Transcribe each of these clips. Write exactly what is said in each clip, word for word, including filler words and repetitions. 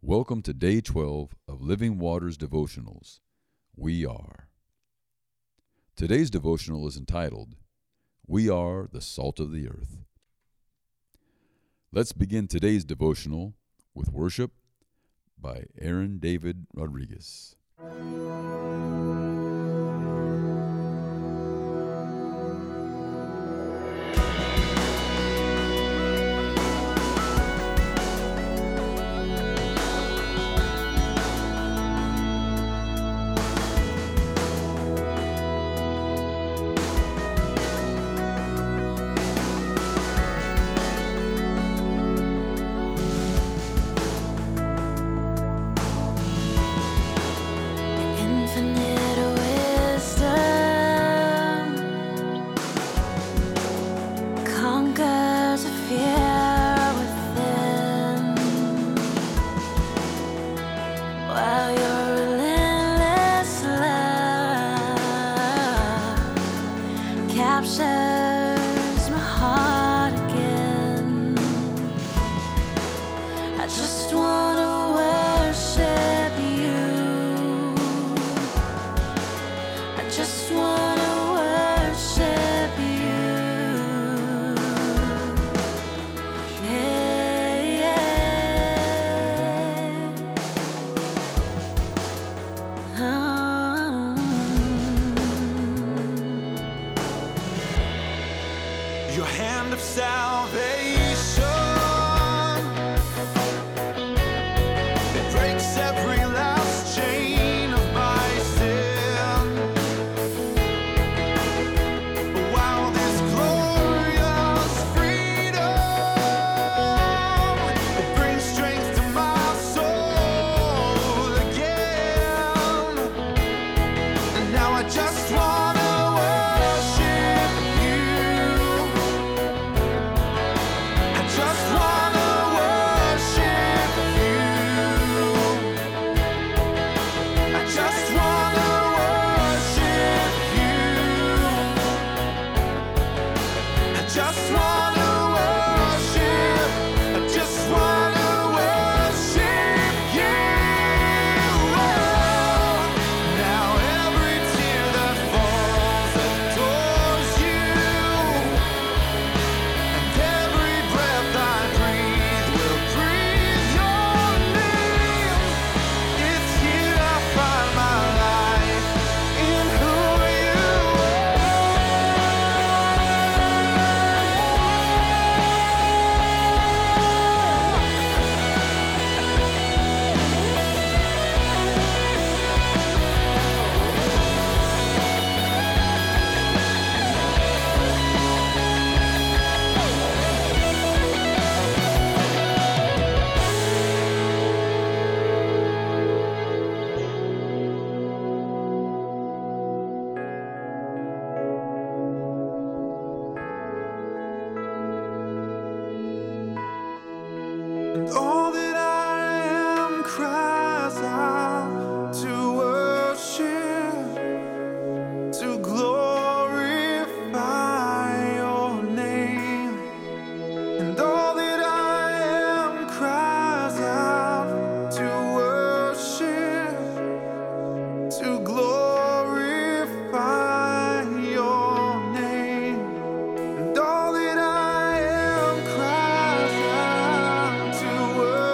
Welcome to day twelve of Living Waters Devotionals. We are. Today's devotional is entitled, We Are the Salt of the Earth. Let's begin today's devotional with worship by Aaron David Rodriguez. Captures my heart again. I just want to worship you. I just want to worship you. Yeah, yeah. Oh. Your hand of salvation, it breaks every last chain of my sin. While this glorious freedom, it brings strength to my soul again. And now I just want to worship you. Just wanna worship you. I just wanna worship you. I just wanna worship. I just wanna worship you. Now every tear that falls adores you. And every breath I breathe will breathe your name. It's here I find my life in who you And all that I am cries out to worship, to glorify your name. And all that I am cries out to worship, to glorify your name. And all that I am cries out to worship,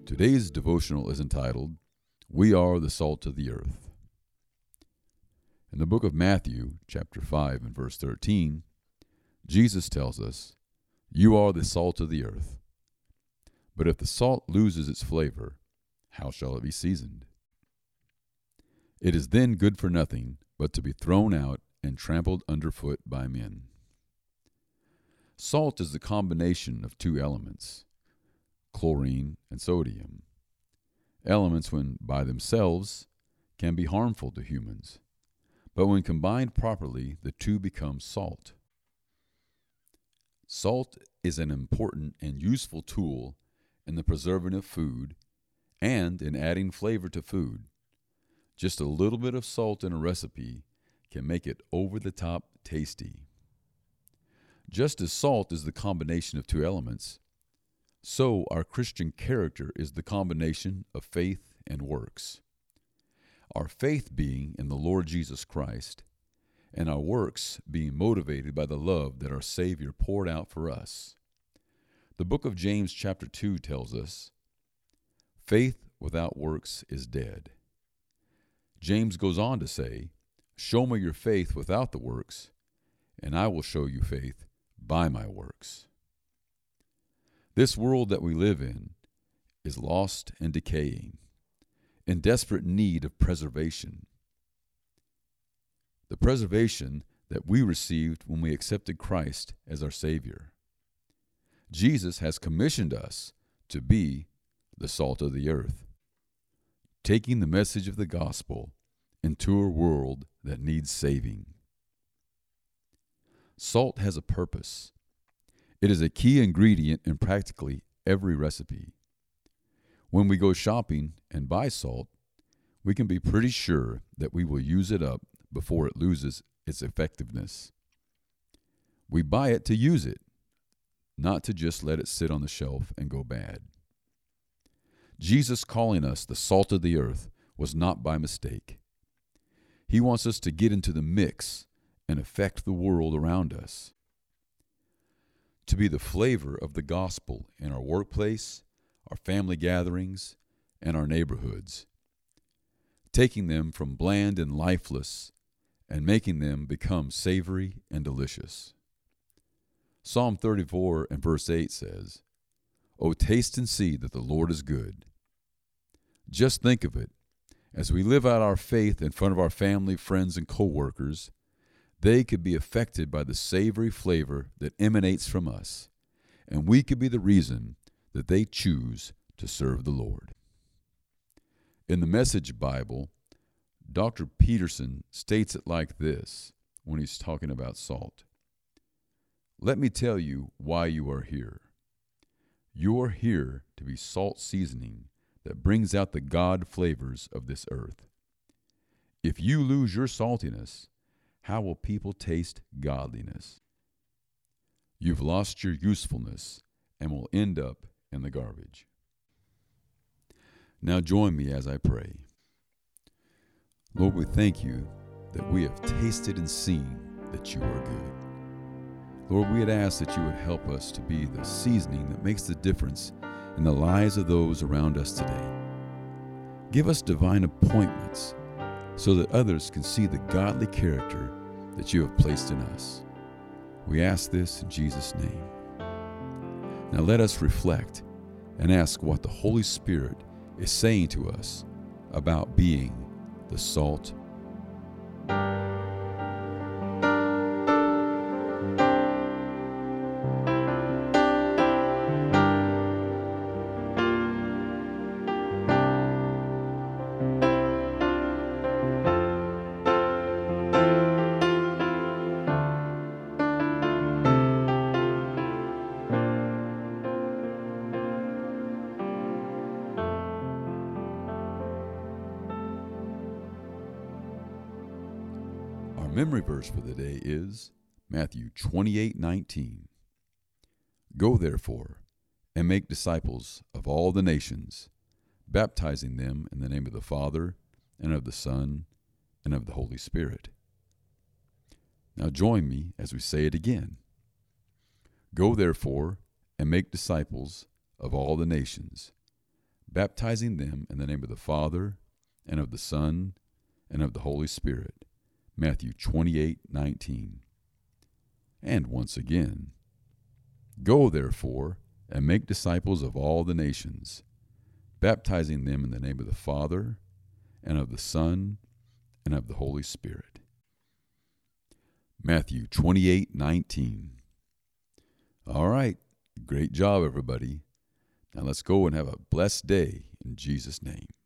Today's devotional is entitled, We Are the Salt of the Earth. In the book of Matthew, chapter five and verse thirteen, Jesus tells us, You are the salt of the earth. But if the salt loses its flavor, how shall it be seasoned? It is then good for nothing but to be thrown out and trampled underfoot by men. Salt is the combination of two elements, chlorine and sodium. Elements, when by themselves, can be harmful to humans, but when combined properly, the two become salt. Salt is an important and useful tool in the preserving of food and in adding flavor to food. Just a little bit of salt in a recipe can make it over the top tasty. Just as salt is the combination of two elements, so our Christian character is the combination of faith and works. Our faith being in the Lord Jesus Christ, and our works being motivated by the love that our Savior poured out for us. The book of James chapter two tells us, Faith without works is dead. James goes on to say, Show me your faith without the works, and I will show you faith by my works. This world that we live in is lost and decaying, in desperate need of preservation. The preservation that we received when we accepted Christ as our Savior. Jesus has commissioned us to be the salt of the earth, taking the message of the gospel into a world that needs saving. Salt has a purpose. It is a key ingredient in practically every recipe. When we go shopping and buy salt, we can be pretty sure that we will use it up before it loses its effectiveness. We buy it to use it, not to just let it sit on the shelf and go bad. Jesus calling us the salt of the earth was not by mistake. He wants us to get into the mix and affect the world around us. To be the flavor of the gospel in our workplace, our family gatherings, and our neighborhoods, taking them from bland and lifeless and making them become savory and delicious. Psalm thirty-four and verse eight says, "O taste and see that the Lord is good." Just think of it. As we live out our faith in front of our family, friends, and co-workers, they could be affected by the savory flavor that emanates from us, and we could be the reason that they choose to serve the Lord. In the Message Bible, Doctor Peterson states it like this when he's talking about salt. Let me tell you why you are here. You are here to be salt seasoning that brings out the God flavors of this earth. If you lose your saltiness, how will people taste godliness? You've lost your usefulness and will end up in the garbage. Now join me as I pray. Lord, we thank you that we have tasted and seen that you are good. Lord, we had asked that you would help us to be the seasoning that makes the difference in the lives of those around us today. Give us divine appointments so that others can see the godly character that you have placed in us. We ask this in Jesus' name. Now let us reflect and ask what the Holy Spirit is saying to us about being the salt. Our memory verse for the day is Matthew twenty-eight nineteen. Go therefore and make disciples of all the nations, baptizing them in the name of the Father and of the Son and of the Holy Spirit. Now join me as we say it again. Go therefore and make disciples of all the nations, baptizing them in the name of the Father, and of the Son, and of the Holy Spirit. Matthew twenty-eight nineteen. And once again, go therefore and make disciples of all the nations, baptizing them in the name of the Father, and of the Son, and of the Holy Spirit. Matthew twenty-eight nineteen. All right, great job, everybody. Now let's go and have a blessed day in Jesus' name.